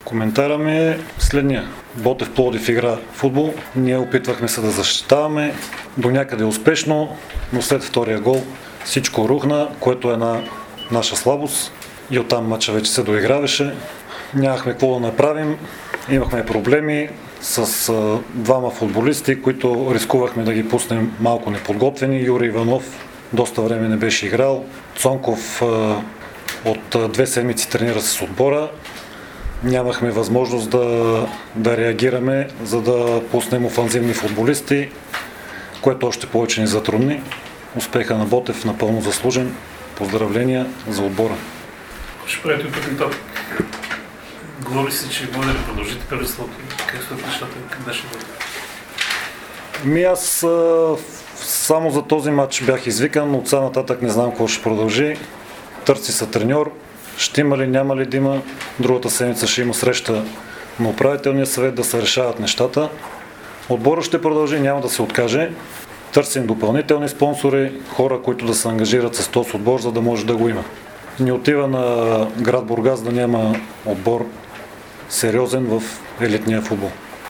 Коментара ми е следния. Ботев Пловдив игра футбол. Ние опитвахме се да защитаваме до някъде успешно, но след втория гол всичко рухна, което е една наша слабост. И оттам мача вече се доиграваше. Нямахме какво да направим. Имахме проблеми с двама футболисти, които рискувахме да ги пуснем малко неподготвени. Юрий Иванов доста време не беше играл. Цонков от 2 седмици тренира с отбора. Нямахме възможност да реагираме, за да пуснем офанзивни футболисти, което още повече ни затрудни. Успеха на Ботев напълно заслужен. Поздравления за отбора. Ще правите от тук нататък. Говори се, че може да продължите първенството. Как стоят нещата? Къде ще бъде? Аз само за този матч бях извикан, от сега нататък не знам какво ще продължи. Търси се треньор. Ще има ли, няма ли да има. Другата седмица ще има среща на управителния съвет да се решават нещата. Отборът ще продължи, няма да се откаже. Търсим допълнителни спонсори, хора, които да се ангажират с този отбор, за да може да го има. Не отива на град Бургас да няма отбор сериозен в елитния футбол.